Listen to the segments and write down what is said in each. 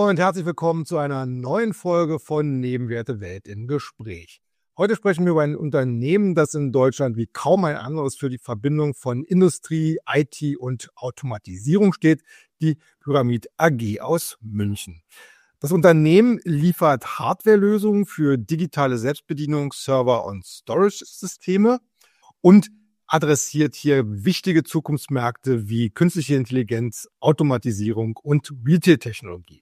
und herzlich willkommen zu einer neuen Folge von Nebenwerte Welt im Gespräch. Heute sprechen wir über ein Unternehmen, das in Deutschland wie kaum ein anderes für die Verbindung von Industrie, IT und Automatisierung steht, die Pyramid AG aus München. Das Unternehmen liefert Hardwarelösungen für digitale Selbstbedienung, Server- und Storage-Systeme und adressiert hier wichtige Zukunftsmärkte wie künstliche Intelligenz, Automatisierung und Retail-Technologie.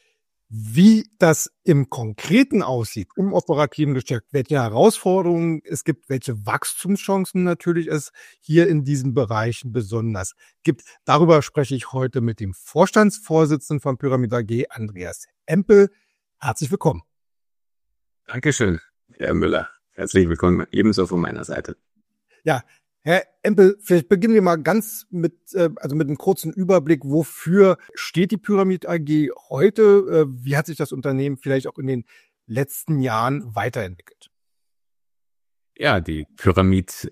Wie das im Konkreten aussieht, im operativen Geschäft, welche Herausforderungen es gibt, welche Wachstumschancen natürlich es hier in diesen Bereichen besonders gibt. Darüber spreche ich heute mit dem Vorstandsvorsitzenden von Pyramid AG, Andreas Empel. Herzlich willkommen. Dankeschön, Herr Müller. Herzlich willkommen, ebenso von meiner Seite. Ja, Herr Empel, vielleicht beginnen wir mal ganz mit einem kurzen Überblick. Wofür steht die Pyramid AG heute? Wie hat sich das Unternehmen vielleicht auch in den letzten Jahren weiterentwickelt? Ja, die Pyramid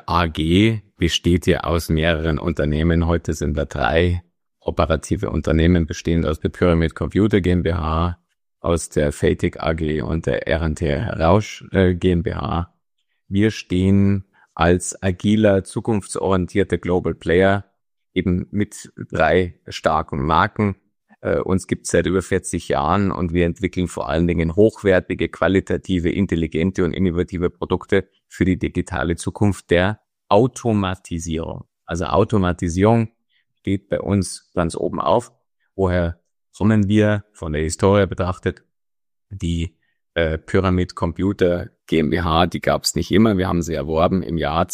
AG besteht ja aus mehreren Unternehmen. Heute sind wir 3 operative Unternehmen, bestehend aus der Pyramid Computer GmbH, aus der Fatic AG und der R&T Rausch GmbH. Wir stehen als agiler, zukunftsorientierter Global Player eben mit 3 starken Marken. Uns gibt es seit über 40 Jahren und wir entwickeln vor allen Dingen hochwertige, qualitative, intelligente und innovative Produkte für die digitale Zukunft der Automatisierung. Also Automatisierung steht bei uns ganz oben auf. Woher kommen wir von der Historie betrachtet? Die Pyramid Computer GmbH, die gab es nicht immer. Wir haben sie erworben im Jahr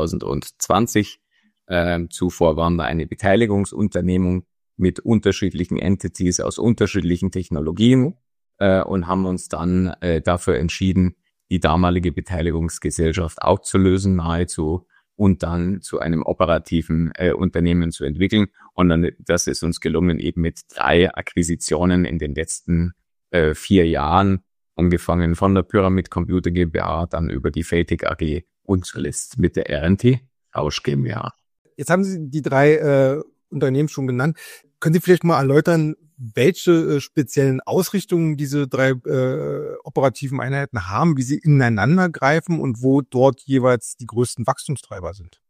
2020. Zuvor waren wir eine Beteiligungsunternehmung mit unterschiedlichen Entities aus unterschiedlichen Technologien und haben uns dann dafür entschieden, die damalige Beteiligungsgesellschaft aufzulösen nahezu und dann zu einem operativen Unternehmen zu entwickeln. Und dann, das ist uns gelungen eben mit 3 Akquisitionen in den letzten 4 Jahren, angefangen von der Pyramid Computer GmbH, dann über die Fatic AG und zuletzt mit der R&T Rausch GmbH. Jetzt haben Sie die 3 Unternehmen schon genannt. Können Sie vielleicht mal erläutern, welche speziellen Ausrichtungen diese 3 operativen Einheiten haben, wie sie ineinander greifen und wo dort jeweils die größten Wachstumstreiber sind?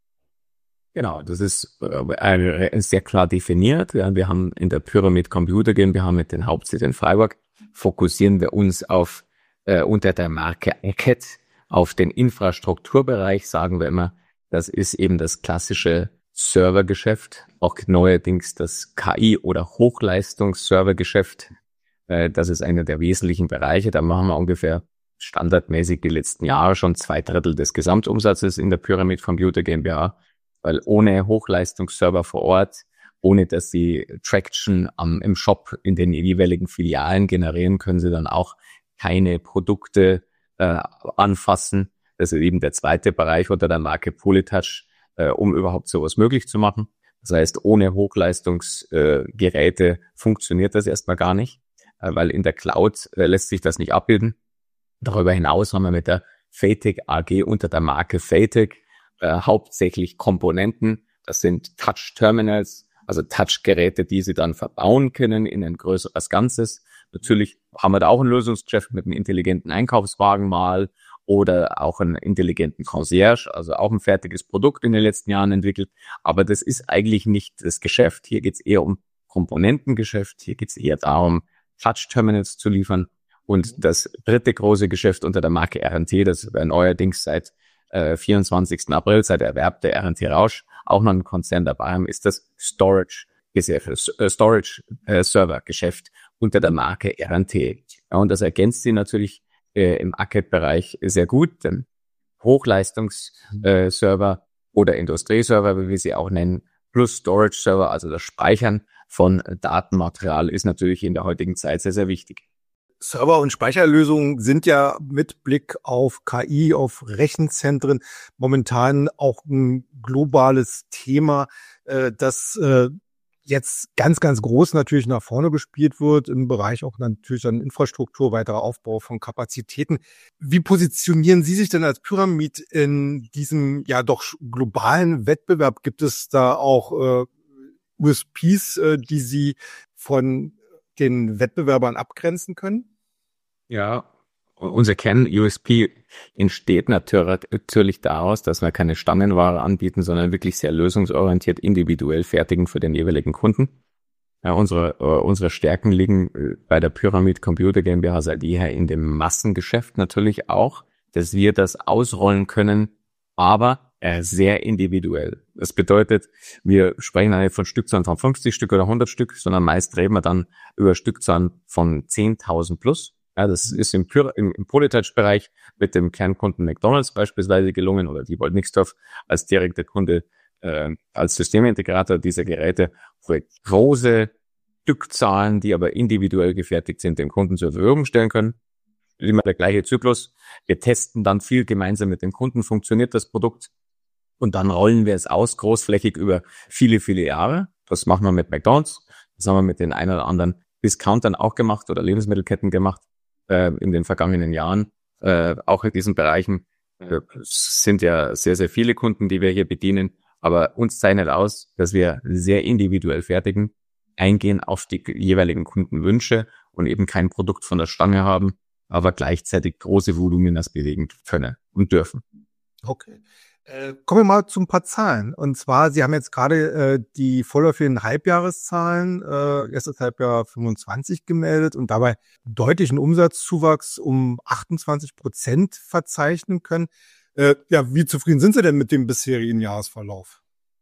Genau, das ist sehr klar definiert. Ja, wir haben in der Pyramid Computer GmbH mit den Hauptsitz in Freiburg, fokussieren wir uns auf unter der Marke Acat auf den Infrastrukturbereich, sagen wir immer. Das ist eben das klassische Servergeschäft, auch neuerdings das KI- oder Hochleistungs-Servergeschäft. Das ist einer der wesentlichen Bereiche. Da machen wir ungefähr standardmäßig die letzten Jahre schon 2/3 des Gesamtumsatzes in der Pyramid Computer GmbH. Weil ohne Hochleistungsserver vor Ort, ohne dass sie Traction im Shop in den jeweiligen Filialen generieren, können sie dann auch keine Produkte anfassen. Das ist eben der zweite Bereich unter der Marke Polytouch, um überhaupt sowas möglich zu machen. Das heißt, ohne Hochleistungsgeräte funktioniert das erstmal gar nicht, weil in der Cloud lässt sich das nicht abbilden. Darüber hinaus haben wir mit der Fatic AG unter der Marke Fatic hauptsächlich Komponenten. Das sind Touch-Terminals, also Touch-Geräte, die Sie dann verbauen können in ein größeres Ganzes. Natürlich haben wir da auch ein Lösungsgeschäft mit einem intelligenten Einkaufswagen mal oder auch einen intelligenten Concierge, also auch ein fertiges Produkt in den letzten Jahren entwickelt. Aber das ist eigentlich nicht das Geschäft. Hier geht es eher um Komponentengeschäft. Hier geht es eher darum, Touch-Terminals zu liefern. Und das dritte große Geschäft unter der Marke R&T, das wir neuerdings seit 24. April, seit der Erwerb der R&T Rausch, auch noch ein Konzern dabei haben, ist das Storage-Server-Geschäft unter der Marke R&T. Ja, und das ergänzt sie natürlich im Acat-Bereich sehr gut, denn Hochleistungs-Server oder Industrieserver, wie wir sie auch nennen, plus Storage-Server, also das Speichern von Datenmaterial, ist natürlich in der heutigen Zeit sehr, sehr wichtig. Server- und Speicherlösungen sind ja mit Blick auf KI, auf Rechenzentren momentan auch ein globales Thema, das jetzt ganz, ganz groß natürlich nach vorne gespielt wird, im Bereich auch natürlich dann Infrastruktur, weiterer Aufbau von Kapazitäten. Wie positionieren Sie sich denn als Pyramid in diesem ja doch globalen Wettbewerb? Gibt es da auch USPs, die Sie von den Wettbewerbern abgrenzen können? Ja, unser Kern-USP entsteht natürlich daraus, dass wir keine Stangenware anbieten, sondern wirklich sehr lösungsorientiert, individuell fertigen für den jeweiligen Kunden. Ja, unsere Stärken liegen bei der Pyramid Computer GmbH seit jeher in dem Massengeschäft natürlich auch, dass wir das ausrollen können, aber sehr individuell. Das bedeutet, wir sprechen nicht von Stückzahlen von 50 Stück oder 100 Stück, sondern meist reden wir dann über Stückzahlen von 10.000 plus. Ja, das ist im Polytouch-Bereich mit dem Kernkunden McDonald's beispielsweise gelungen oder die Nixdorf als direkter Kunde, als Systemintegrator dieser Geräte, wo wir große Stückzahlen, die aber individuell gefertigt sind, dem Kunden zur Verfügung stellen können. Immer der gleiche Zyklus. Wir testen dann viel gemeinsam mit dem Kunden, funktioniert das Produkt und dann rollen wir es aus, großflächig über viele, viele Jahre. Das machen wir mit McDonald's, das haben wir mit den ein oder anderen Discountern auch gemacht oder Lebensmittelketten gemacht. In den vergangenen Jahren. Auch in diesen Bereichen sind ja sehr, sehr viele Kunden, die wir hier bedienen. Aber uns zeichnet aus, dass wir sehr individuell fertigen, eingehen auf die jeweiligen Kundenwünsche und eben kein Produkt von der Stange haben, aber gleichzeitig große Volumina bewegen können und dürfen. Okay. Kommen wir mal zu ein paar Zahlen. Und zwar, Sie haben jetzt gerade die vorläufigen Halbjahreszahlen, erstes Halbjahr 25 gemeldet und dabei deutlichen Umsatzzuwachs um 28% verzeichnen können. Ja, wie zufrieden sind Sie denn mit dem bisherigen Jahresverlauf?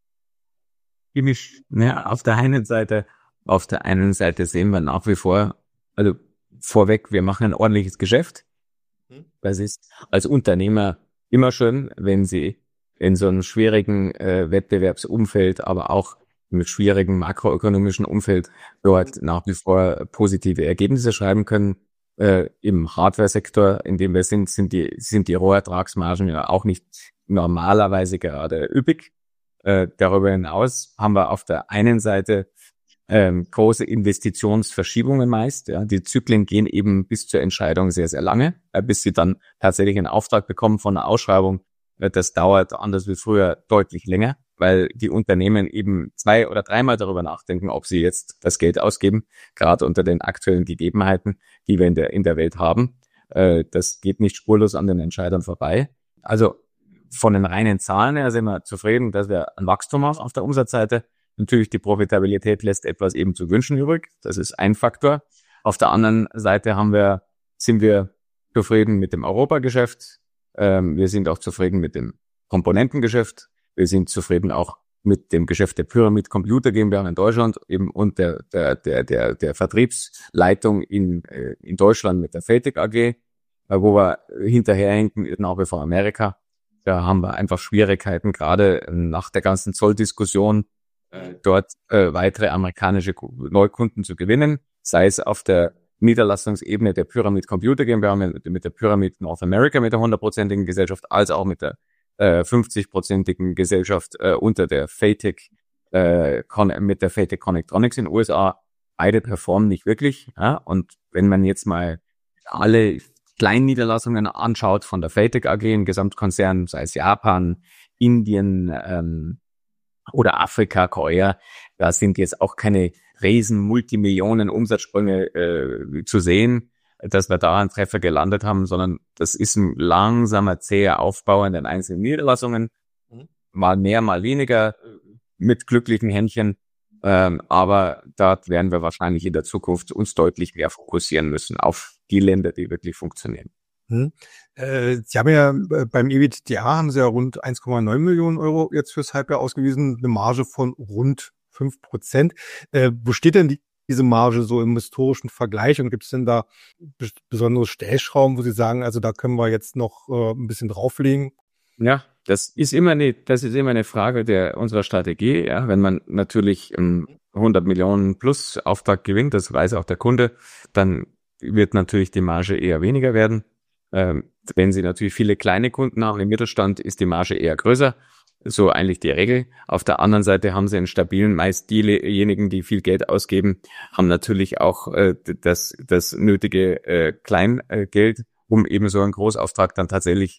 Ja, auf der einen Seite sehen wir nach wie vor, also vorweg, wir machen ein ordentliches Geschäft. Das ist als Unternehmer immer schön, wenn Sie in so einem schwierigen Wettbewerbsumfeld, aber auch mit schwierigen makroökonomischen Umfeld dort nach wie vor positive Ergebnisse schreiben können. Im Hardware-Sektor, in dem wir sind die Rohertragsmargen ja auch nicht normalerweise gerade üppig. Darüber hinaus haben wir auf der einen Seite große Investitionsverschiebungen meist. Ja. Die Zyklen gehen eben bis zur Entscheidung sehr, sehr lange, bis sie dann tatsächlich einen Auftrag bekommen von einer Ausschreibung. Das dauert anders wie früher deutlich länger, weil die Unternehmen eben 2- oder 3-mal darüber nachdenken, ob sie jetzt das Geld ausgeben, gerade unter den aktuellen Gegebenheiten, die wir in der Welt haben. Das geht nicht spurlos an den Entscheidern vorbei. Also von den reinen Zahlen her sind wir zufrieden, dass wir ein Wachstum haben auf der Umsatzseite. Natürlich, die Profitabilität lässt etwas eben zu wünschen übrig. Das ist ein Faktor. Auf der anderen Seite sind wir zufrieden mit dem Europageschäft. Wir sind auch zufrieden mit dem Komponentengeschäft. Wir sind zufrieden auch mit dem Geschäft der Pyramid Computer GmbH in Deutschland eben und der Vertriebsleitung in Deutschland mit der Feltec AG, wo wir hinterherhinken nach wie vor Amerika. Da haben wir einfach Schwierigkeiten, gerade nach der ganzen Zolldiskussion dort weitere amerikanische Neukunden zu gewinnen, sei es auf der Niederlassungsebene der Pyramid Computer GmbH mit der Pyramid North America mit der 100%igen Gesellschaft, als auch mit der 50%igen Gesellschaft unter der Feltec mit der Feltec Connectronics in den USA. Beide performen nicht wirklich. Ja? Und wenn man jetzt mal alle kleinen Niederlassungen anschaut von der Feltec AG im Gesamtkonzern, sei es Japan, Indien oder Afrika, Korea, da sind jetzt auch keine riesen Multimillionen Umsatzsprünge zu sehen, dass wir da einen Treffer gelandet haben, sondern das ist ein langsamer, zäher Aufbau in den einzelnen Niederlassungen. Mal mehr, mal weniger mit glücklichen Händchen. Aber dort werden wir wahrscheinlich in der Zukunft uns deutlich mehr fokussieren müssen auf die Länder, die wirklich funktionieren. Sie haben ja beim EBITDA haben Sie ja rund 1,9 Millionen Euro jetzt fürs Halbjahr ausgewiesen, eine Marge von rund 5%. Wo steht denn diese Marge so im historischen Vergleich und gibt es denn da besondere Stellschrauben, wo Sie sagen, also da können wir jetzt noch ein bisschen drauflegen? Ja, das ist immer eine Frage unserer Strategie. Ja, wenn man natürlich 100 Millionen plus Auftrag gewinnt, das weiß auch der Kunde, dann wird natürlich die Marge eher weniger werden. Wenn Sie natürlich viele kleine Kunden haben im Mittelstand, ist die Marge eher größer. So eigentlich die Regel. Auf der anderen Seite haben Sie einen stabilen, meist diejenigen, die viel Geld ausgeben, haben natürlich auch das nötige Kleingeld, um eben so einen Großauftrag dann tatsächlich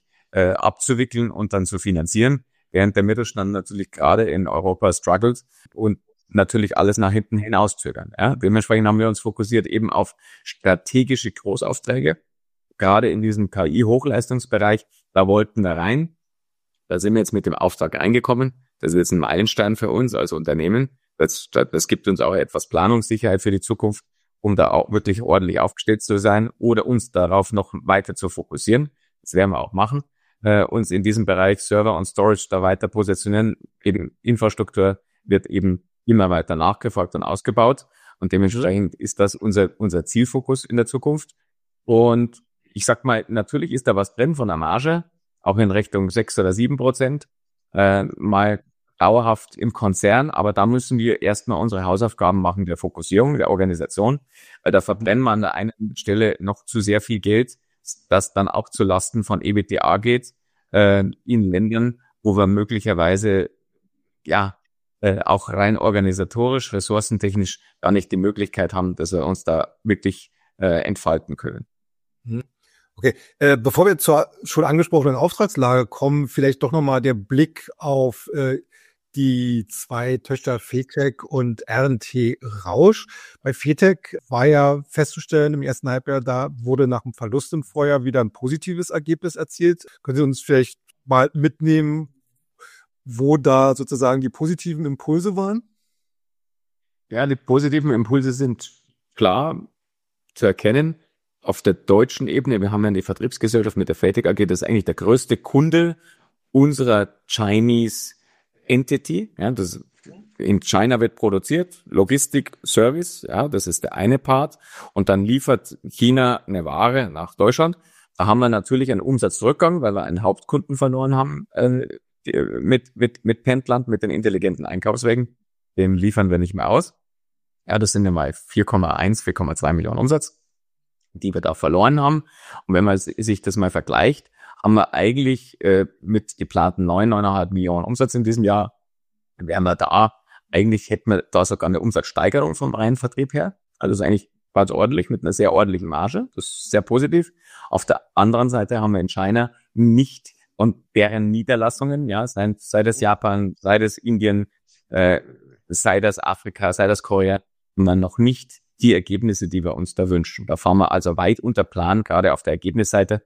abzuwickeln und dann zu finanzieren, während der Mittelstand natürlich gerade in Europa struggelt und natürlich alles nach hinten hinauszögern. Ja? Dementsprechend haben wir uns fokussiert eben auf strategische Großaufträge, gerade in diesem KI-Hochleistungsbereich. Da wollten wir rein. Da sind wir jetzt mit dem Auftrag reingekommen. Das ist jetzt ein Meilenstein für uns als Unternehmen. Das gibt uns auch etwas Planungssicherheit für die Zukunft, um da auch wirklich ordentlich aufgestellt zu sein oder uns darauf noch weiter zu fokussieren. Das werden wir auch machen. Uns in diesem Bereich Server und Storage da weiter positionieren. Eben Infrastruktur wird eben immer weiter nachgefragt und ausgebaut. Und dementsprechend ist das unser Zielfokus in der Zukunft. Und ich sag mal, natürlich ist da was drin von der Marge, auch in Richtung 6 oder 7%, mal dauerhaft im Konzern. Aber da müssen wir erstmal unsere Hausaufgaben machen der Fokussierung, der Organisation. Weil da verbrennen wir an der einen Stelle noch zu sehr viel Geld, das dann auch zu Lasten von EBITDA geht, in Ländern, wo wir möglicherweise, auch rein organisatorisch, ressourcentechnisch gar nicht die Möglichkeit haben, dass wir uns da wirklich entfalten können. Okay, bevor wir zur schon angesprochenen Auftragslage kommen, vielleicht doch nochmal der Blick auf die zwei Töchter FETEC und R&T Rausch. Bei FETEC war ja festzustellen, im ersten Halbjahr, da wurde nach dem Verlust im Vorjahr wieder ein positives Ergebnis erzielt. Können Sie uns vielleicht mal mitnehmen, wo da sozusagen die positiven Impulse waren? Ja, die positiven Impulse sind klar zu erkennen. Auf der deutschen Ebene, wir haben ja eine Vertriebsgesellschaft mit der FETEC AG, das ist eigentlich der größte Kunde unserer Chinese Entity. Ja, das in China wird produziert, Logistik, Service, ja, das ist der eine Part. Und dann liefert China eine Ware nach Deutschland. Da haben wir natürlich einen Umsatzrückgang, weil wir einen Hauptkunden verloren haben mit Pentland, mit den intelligenten Einkaufswegen. Dem liefern wir nicht mehr aus. Ja, das sind ja mal 4,2 Millionen Umsatz, die wir da verloren haben. Und wenn man sich das mal vergleicht, haben wir eigentlich mit geplanten 9,5 Millionen Umsatz in diesem Jahr, wären wir da, eigentlich hätten wir da sogar eine Umsatzsteigerung vom reinen Vertrieb her. Also das ist eigentlich ganz ordentlich, mit einer sehr ordentlichen Marge. Das ist sehr positiv. Auf der anderen Seite haben wir in China nicht und deren Niederlassungen, ja, sei das Japan, sei das Indien, sei das Afrika, sei das Korea, man noch nicht die Ergebnisse, die wir uns da wünschen. Da fahren wir also weit unter Plan, gerade auf der Ergebnisseite.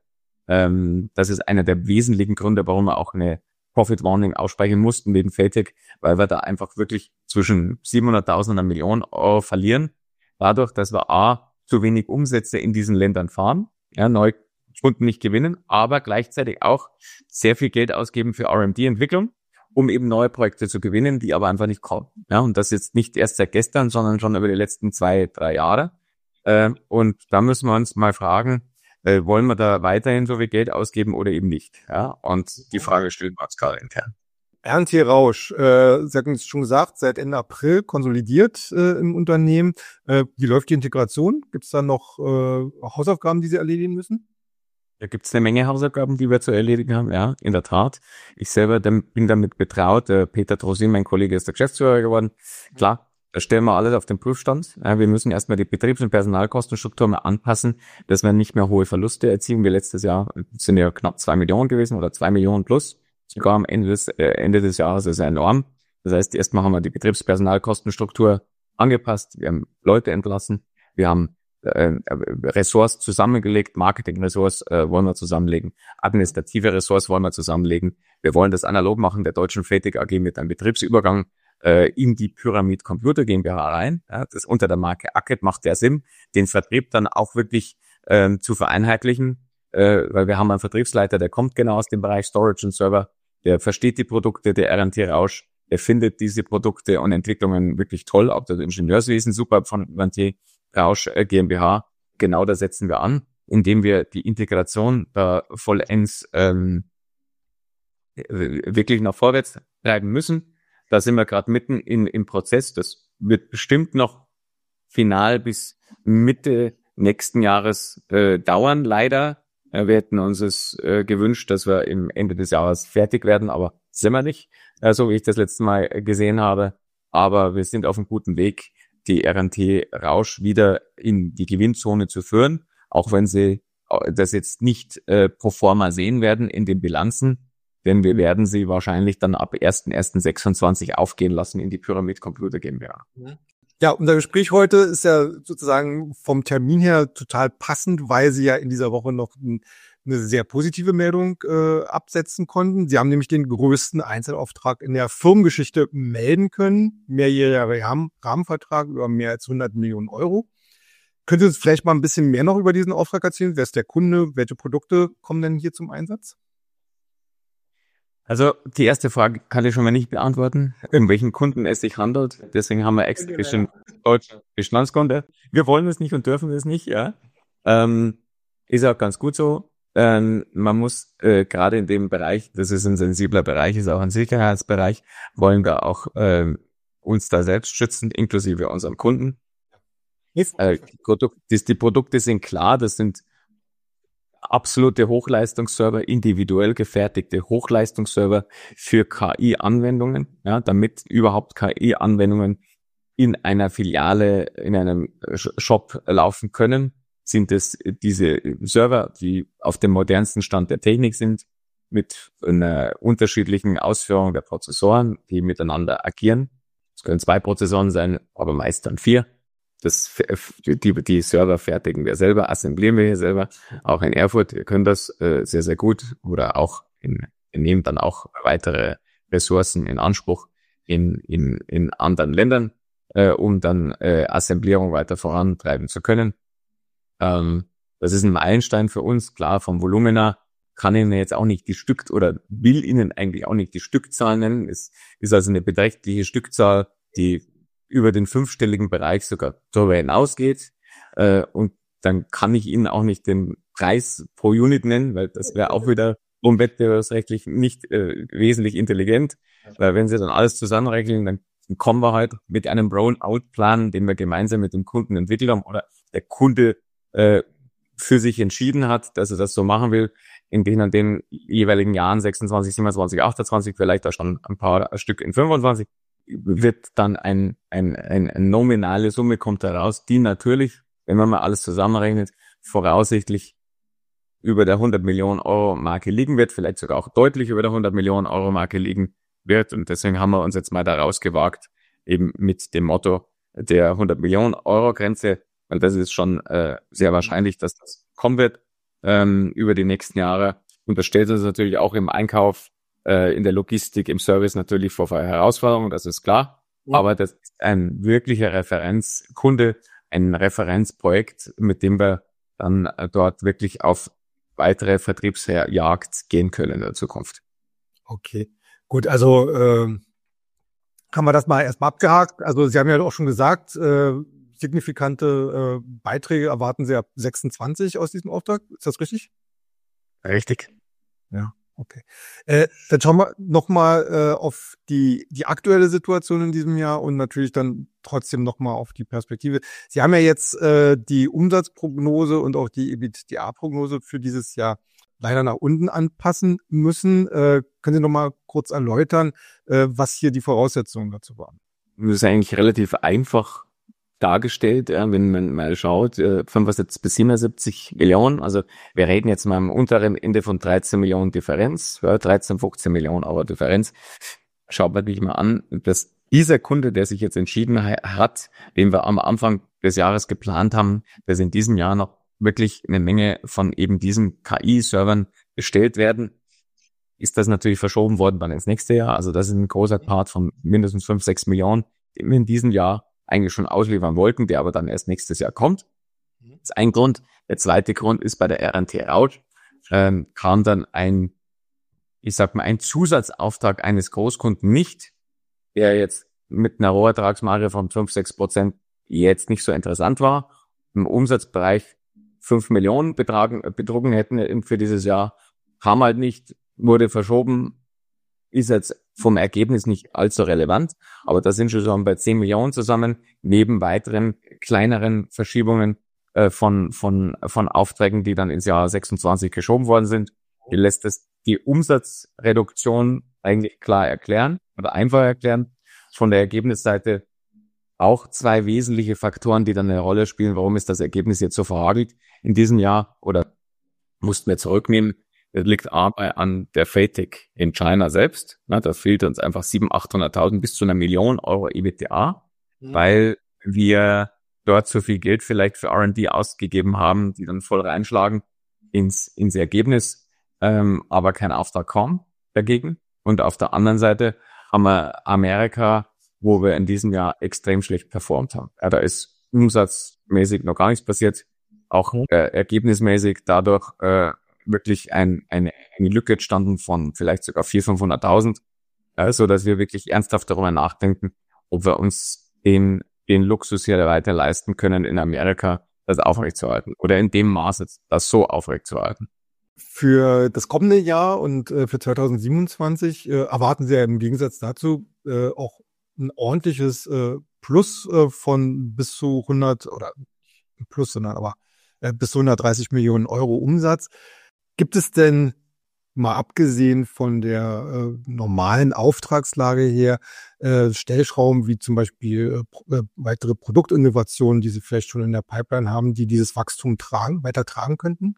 Das ist einer der wesentlichen Gründe, warum wir auch eine Profit Warning aussprechen mussten neben FETEC, weil wir da einfach wirklich zwischen 700.000 und 1 Million Euro verlieren. Dadurch, dass wir zu wenig Umsätze in diesen Ländern fahren, ja, neue Kunden nicht gewinnen, aber gleichzeitig auch sehr viel Geld ausgeben für R&D-Entwicklung, um eben neue Projekte zu gewinnen, die aber einfach nicht kommen. Ja, und das jetzt nicht erst seit gestern, sondern schon über die letzten 2-3 Jahre. Und da müssen wir uns mal fragen, wollen wir da weiterhin so viel Geld ausgeben oder eben nicht? Ja, und die Frage stellen wir uns gerade intern. R&T Rausch, Sie hatten es schon gesagt, seit Ende April konsolidiert im Unternehmen. Wie läuft die Integration? Gibt es da noch Hausaufgaben, die Sie erledigen müssen? Da gibt es eine Menge Hausaufgaben, die wir zu erledigen haben, ja, in der Tat. Ich selber bin damit betraut. Peter Trosin, mein Kollege, ist der Geschäftsführer geworden. Klar, da stellen wir alles auf den Prüfstand. Wir müssen erstmal die Betriebs- und Personalkostenstruktur mal anpassen, dass wir nicht mehr hohe Verluste erzielen wie letztes Jahr. Das sind ja knapp 2 Millionen gewesen oder 2 Millionen plus. Sogar am Ende des Jahres ist ja enorm. Das heißt, erstmal haben wir die Betriebs-Personalkostenstruktur angepasst. Wir haben Leute entlassen. Wir haben Ressorts zusammengelegt, Marketing-Ressorts wollen wir zusammenlegen, administrative Ressorts wollen wir zusammenlegen. Wir wollen das analog machen der deutschen FETEC AG mit einem Betriebsübergang in die Pyramid Computer GmbH rein. Ja, das unter der Marke Acket macht der Sinn, den Vertrieb dann auch wirklich zu vereinheitlichen, weil wir haben einen Vertriebsleiter, der kommt genau aus dem Bereich Storage und Server, der versteht die Produkte, der R&T Rausch, der findet diese Produkte und Entwicklungen wirklich toll, auch das Ingenieurswesen super von R&T Rausch GmbH, genau da setzen wir an, indem wir die Integration da vollends wirklich nach vorwärts treiben müssen. Da sind wir gerade mitten im Prozess. Das wird bestimmt noch final bis Mitte nächsten Jahres dauern, leider. Wir hätten uns es gewünscht, dass wir im Ende des Jahres fertig werden, aber sind wir nicht, so wie ich das letzte Mal gesehen habe. Aber wir sind auf einem guten Weg, die R&T Rausch wieder in die Gewinnzone zu führen, auch wenn Sie das jetzt nicht pro forma sehen werden in den Bilanzen. denn wir werden sie wahrscheinlich dann ab 1.1.26 aufgehen lassen in die Pyramid Computer GmbH. Ja, unser Gespräch heute ist ja sozusagen vom Termin her total passend, weil Sie ja in dieser Woche noch eine sehr positive Meldung absetzen konnten. Sie haben nämlich den größten Einzelauftrag in der Firmengeschichte melden können. Mehrjähriger Rahmenvertrag über mehr als 100 Millionen Euro. Können Sie uns vielleicht mal ein bisschen mehr noch über diesen Auftrag erzählen? Wer ist der Kunde? Welche Produkte kommen denn hier zum Einsatz? Also die erste Frage kann ich schon mal nicht beantworten, um welchen Kunden es sich handelt. Deswegen haben wir extra bestimmt deutsche Bestandskunde. Wir wollen es nicht und dürfen es nicht, ja. Ist auch ganz gut so. Man muss gerade in dem Bereich, das ist ein sensibler Bereich, ist auch ein Sicherheitsbereich, wollen wir auch uns da selbst schützen, inklusive unserem Kunden. Die Produkte sind klar, das sind absolute Hochleistungsserver, individuell gefertigte Hochleistungsserver für KI-Anwendungen, ja, damit überhaupt KI-Anwendungen in einer Filiale, in einem Shop laufen können, sind es diese Server, die auf dem modernsten Stand der Technik sind, mit einer unterschiedlichen Ausführung der Prozessoren, die miteinander agieren. Es können 2 Prozessoren sein, aber meist dann 4. Die Server fertigen wir selber, assemblieren wir hier selber, auch in Erfurt. Wir können das sehr, sehr gut oder auch wir nehmen dann auch weitere Ressourcen in Anspruch in anderen Ländern, um dann Assemblierung weiter vorantreiben zu können. Das ist ein Meilenstein für uns, klar, vom Volumina kann Ihnen jetzt auch nicht will Ihnen eigentlich auch nicht die Stückzahl nennen. Es ist also eine beträchtliche Stückzahl, die über den 5-stelligen Bereich sogar darüber hinausgeht. Und dann kann ich Ihnen auch nicht den Preis pro Unit nennen, weil das wäre auch wieder wettbewerbsrechtlich nicht wesentlich intelligent. Weil wenn Sie dann alles zusammenrechnen, dann kommen wir halt mit einem Rollout-Plan, den wir gemeinsam mit dem Kunden entwickelt haben oder der Kunde für sich entschieden hat, dass er das so machen will, in den jeweiligen Jahren 26, 27, 28, vielleicht auch schon ein paar Stück in 25, wird dann eine nominale Summe kommt heraus, die natürlich, wenn man mal alles zusammenrechnet, voraussichtlich über der 100 Millionen Euro Marke liegen wird, vielleicht sogar auch deutlich über der 100 Millionen Euro Marke liegen wird. Und deswegen haben wir uns jetzt mal da rausgewagt, eben mit dem Motto der 100 Millionen Euro Grenze, weil das ist schon sehr wahrscheinlich, dass das kommen wird über die nächsten Jahre. Und das stellt uns natürlich auch im Einkauf, in der Logistik, im Service natürlich vor Herausforderungen, das ist klar. Ja. Aber das ist ein wirklicher Referenzkunde, ein Referenzprojekt, mit dem wir dann dort wirklich auf weitere Vertriebsjagd gehen können in der Zukunft. Okay, gut, also haben wir das mal erstmal abgehakt. Also Sie haben ja auch schon gesagt, signifikante Beiträge erwarten Sie ab 26 aus diesem Auftrag. Ist das richtig? Richtig. Ja. Okay. Dann schauen wir nochmal auf die aktuelle Situation in diesem Jahr und natürlich dann trotzdem nochmal auf die Perspektive. Sie haben ja jetzt die Umsatzprognose und auch die EBITDA-Prognose für dieses Jahr leider nach unten anpassen müssen. Können Sie nochmal kurz erläutern, was hier die Voraussetzungen dazu waren? Das ist eigentlich relativ einfach dargestellt, wenn man mal schaut, 75 bis 77 Millionen, also wir reden jetzt mal am unteren Ende von 13 Millionen Differenz, 13, 15 Millionen Euro Differenz. Schaut man sich mal an, dass dieser Kunde, der sich jetzt entschieden hat, den wir am Anfang des Jahres geplant haben, dass in diesem Jahr noch wirklich eine Menge von eben diesen KI-Servern bestellt werden, ist das natürlich verschoben worden dann ins nächste Jahr. Also das ist ein großer Part von mindestens 5, 6 Millionen, den wir in diesem Jahr eigentlich schon ausliefern wollten, der aber dann erst nächstes Jahr kommt. Das ist ein Grund. Der zweite Grund ist bei der R&T Rausch, kam dann ein Zusatzauftrag eines Großkunden nicht, der jetzt mit einer Rohertragsmarge von 5-6% jetzt nicht so interessant war, im Umsatzbereich 5 Millionen betrogen hätten für dieses Jahr, kam halt nicht, wurde verschoben, ist jetzt vom Ergebnis nicht allzu relevant, aber da sind schon bei 10 Millionen zusammen, neben weiteren kleineren Verschiebungen von Aufträgen, die dann ins Jahr 26 geschoben worden sind. Hier lässt es die Umsatzreduktion eigentlich klar erklären oder einfach erklären. Von der Ergebnisseite auch 2 wesentliche Faktoren, die dann eine Rolle spielen. Warum ist das Ergebnis jetzt so verhagelt in diesem Jahr oder mussten wir zurücknehmen? Das liegt aber an der FATEC in China selbst. Ne, da fehlt uns einfach 700.000, 800.000 bis zu 1.000.000 Euro EBITDA, weil wir dort so viel Geld vielleicht für R&D ausgegeben haben, die dann voll reinschlagen ins Ergebnis, aber kein Auftrag kam dagegen. Und auf der anderen Seite haben wir Amerika, wo wir in diesem Jahr extrem schlecht performt haben. Ja, da ist umsatzmäßig noch gar nichts passiert, auch ergebnismäßig dadurch wirklich eine Lücke entstanden von vielleicht sogar 400.000, 500.000, so dass wir wirklich ernsthaft darüber nachdenken, ob wir uns den Luxus hier weiter leisten können, in Amerika das aufrechtzuerhalten oder in dem Maße das so aufrechtzuerhalten. Für das kommende Jahr und für 2027 erwarten Sie ja im Gegensatz dazu auch ein ordentliches Plus von bis zu 100 oder plus, sondern aber bis zu 130 Millionen Euro Umsatz. Gibt es denn, mal abgesehen von der normalen Auftragslage her, Stellschrauben wie zum Beispiel weitere Produktinnovationen, die Sie vielleicht schon in der Pipeline haben, die dieses Wachstum weiter tragen könnten?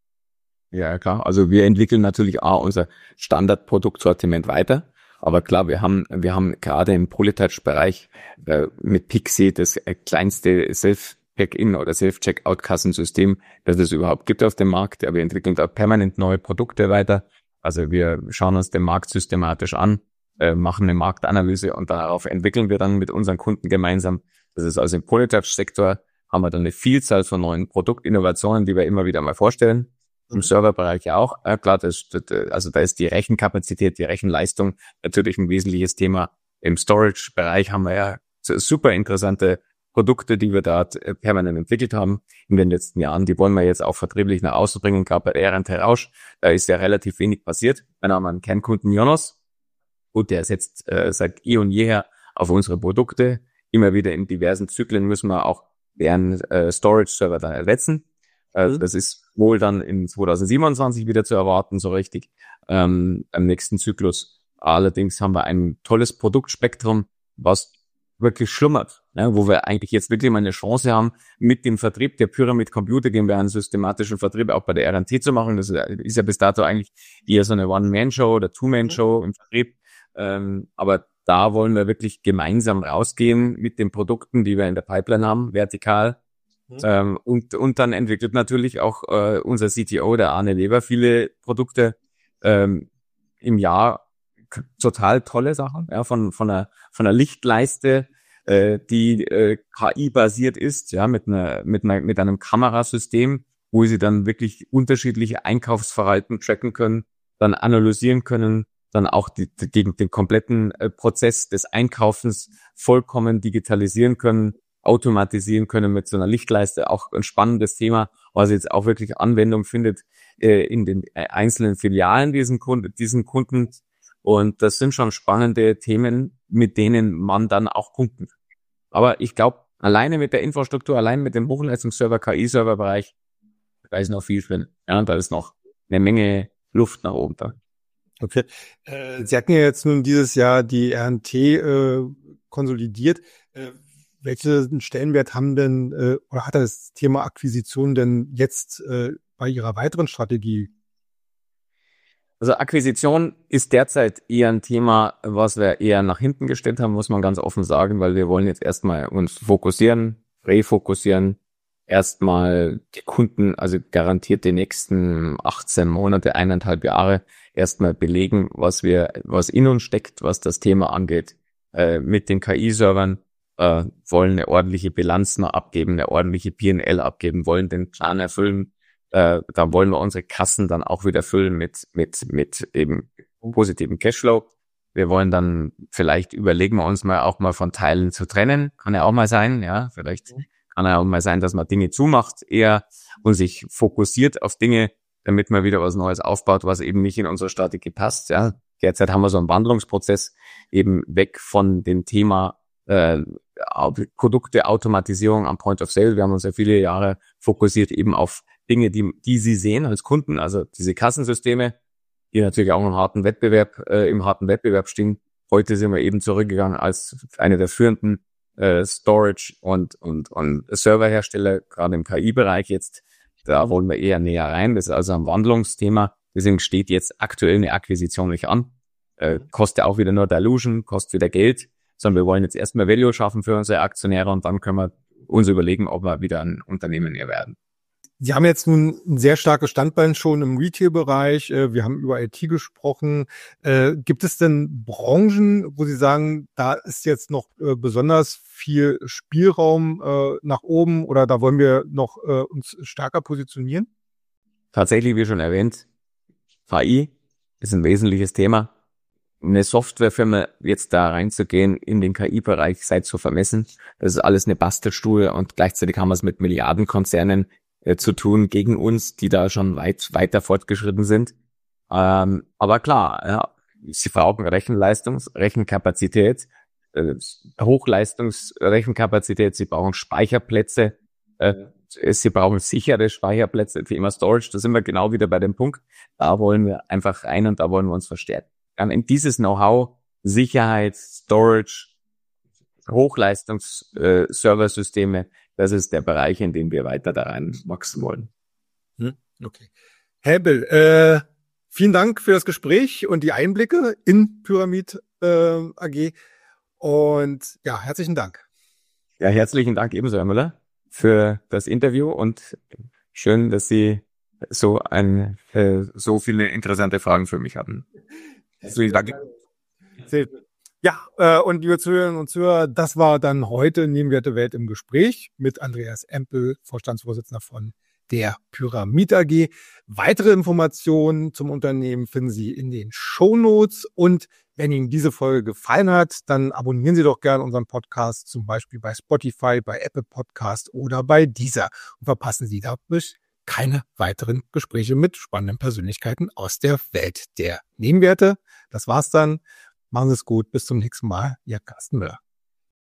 Ja, klar. Also wir entwickeln natürlich auch unser Standardproduktsortiment weiter. Aber klar, wir haben gerade im Polytouch-Bereich mit Pixie das kleinste Self-Check-In oder Self-Checkout-Kassensystem, das es überhaupt gibt auf dem Markt. Ja, wir entwickeln da permanent neue Produkte weiter. Also wir schauen uns den Markt systematisch an, machen eine Marktanalyse und darauf entwickeln wir dann mit unseren Kunden gemeinsam. Das ist also im Polytouch-Sektor haben wir dann eine Vielzahl von neuen Produktinnovationen, die wir immer wieder mal vorstellen. Im Serverbereich ja auch. Klar, also da ist die Rechenkapazität, die Rechenleistung natürlich ein wesentliches Thema. Im Storage-Bereich haben wir ja super interessante Produkte, die wir da permanent entwickelt haben in den letzten Jahren. Die wollen wir jetzt auch vertrieblich nach außen bringen. Gerade bei R&T Rausch, da ist ja relativ wenig passiert. Wir haben einen Kernkunden Jonas. Gut, der setzt seit eh und jeher auf unsere Produkte. Immer wieder in diversen Zyklen müssen wir auch deren Storage-Server dann ersetzen. Das ist wohl dann in 2027 wieder zu erwarten, so richtig, am nächsten Zyklus. Allerdings haben wir ein tolles Produktspektrum, was wirklich schlummert, ne, wo wir eigentlich jetzt wirklich mal eine Chance haben, mit dem Vertrieb der Pyramid Computer GmbH einen systematischen Vertrieb auch bei der R&T zu machen. Das ist ja bis dato eigentlich eher so eine One-Man-Show oder Two-Man-Show im Vertrieb. Aber da wollen wir wirklich gemeinsam rausgehen mit den Produkten, die wir in der Pipeline haben, vertikal. Und dann entwickelt natürlich auch unser CTO, der Arne Leber, viele Produkte im Jahr, total tolle Sachen, ja, von einer Lichtleiste, die KI-basiert ist, ja, mit einem Kamerasystem, wo sie dann wirklich unterschiedliche Einkaufsverhalten tracken können, dann analysieren können, dann auch den kompletten Prozess des Einkaufens vollkommen digitalisieren können, automatisieren können mit so einer Lichtleiste. Auch ein spannendes Thema, was jetzt auch wirklich Anwendung findet in den einzelnen Filialen diesen Kunden. Und das sind schon spannende Themen, mit denen man dann auch punkten. Aber ich glaube, alleine mit der Infrastruktur, allein mit dem Hochleistungsserver, KI-Serverbereich, da ist noch viel drin. Ja, da ist noch eine Menge Luft nach oben da. Okay. Sie hatten ja jetzt nun dieses Jahr die R&T konsolidiert. Welchen Stellenwert haben denn oder hat das Thema Akquisition denn jetzt bei Ihrer weiteren Strategie? Also Akquisition ist derzeit eher ein Thema, was wir eher nach hinten gestellt haben, muss man ganz offen sagen, weil wir wollen jetzt erstmal uns refokussieren, erstmal die Kunden, also garantiert die nächsten 18 Monate, 1,5 Jahre erstmal belegen, was in uns steckt, was das Thema angeht, mit den KI-Servern. Wollen eine ordentliche Bilanz noch abgeben, eine ordentliche P&L abgeben, wollen den Plan erfüllen. Da wollen wir unsere Kassen dann auch wieder füllen mit eben positivem Cashflow. Wir wollen dann vielleicht überlegen wir uns auch mal von Teilen zu trennen. Kann ja auch mal sein, ja. Vielleicht kann ja auch mal sein, dass man Dinge zumacht eher und sich fokussiert auf Dinge, damit man wieder was Neues aufbaut, was eben nicht in unsere Strategie passt, ja. Derzeit haben wir so einen Wandlungsprozess eben weg von dem Thema Produkte, Automatisierung am Point of Sale. Wir haben uns ja viele Jahre fokussiert eben auf Dinge, die Sie sehen als Kunden, also diese Kassensysteme, die natürlich auch im harten Wettbewerb stehen. Heute sind wir eben zurückgegangen als eine der führenden Storage und Serverhersteller, gerade im KI-Bereich jetzt. Da wollen wir eher näher rein. Das ist also ein Wandlungsthema. Deswegen steht jetzt aktuell eine Akquisition nicht an. Kostet auch wieder nur Dilution, kostet wieder Geld, sondern wir wollen jetzt erstmal Value schaffen für unsere Aktionäre und dann können wir uns überlegen, ob wir wieder ein Unternehmen werden. Sie haben jetzt nun ein sehr starkes Standbein schon im Retail-Bereich. Wir haben über IT gesprochen. Gibt es denn Branchen, wo Sie sagen, da ist jetzt noch besonders viel Spielraum nach oben oder da wollen wir noch uns stärker positionieren? Tatsächlich, wie schon erwähnt, KI ist ein wesentliches Thema. Eine Softwarefirma jetzt da reinzugehen in den KI-Bereich, sei zu vermessen. Das ist alles eine Bastelstuhl und gleichzeitig haben wir es mit Milliardenkonzernen zu tun gegen uns, die da schon weiter fortgeschritten sind. Aber klar, ja, sie brauchen Rechenkapazität, Hochleistungsrechenkapazität, sie brauchen Speicherplätze, sie brauchen sichere Speicherplätze, Thema Storage, da sind wir genau wieder bei dem Punkt. Da wollen wir einfach rein und da wollen wir uns verstärken. In dieses Know-how, Sicherheit, Storage, Hochleistungs-Serversysteme, das ist der Bereich, in den wir weiter da rein wachsen wollen. Okay. Herr Bill, vielen Dank für das Gespräch und die Einblicke in Pyramid AG. Und ja, herzlichen Dank. Ja, herzlichen Dank ebenso, Herr Müller, für das Interview und schön, dass Sie so viele interessante Fragen für mich hatten. Herzlichen Dank. Ja, und liebe Zuhörerinnen und Zuhörer, das war dann heute Nebenwerte Welt im Gespräch mit Andreas Empel, Vorstandsvorsitzender von der Pyramid AG. Weitere Informationen zum Unternehmen finden Sie in den Shownotes. Und wenn Ihnen diese Folge gefallen hat, dann abonnieren Sie doch gerne unseren Podcast, zum Beispiel bei Spotify, bei Apple Podcast oder bei Deezer. Und verpassen Sie dadurch keine weiteren Gespräche mit spannenden Persönlichkeiten aus der Welt der Nebenwerte. Das war's dann. Machen Sie es gut. Bis zum nächsten Mal. Ihr Carsten Müller.